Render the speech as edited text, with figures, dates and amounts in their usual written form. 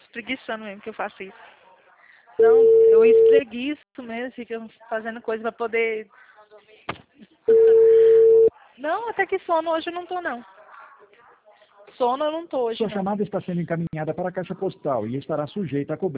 espreguiçando mesmo que eu faço isso. Não, eu espreguiço mesmo, fico fazendo coisa pra poder... Não, até que sono hoje eu não tô, não. Sono eu não tô hoje, Sua não. chamada está sendo encaminhada para a caixa postal e estará sujeita a cobrança.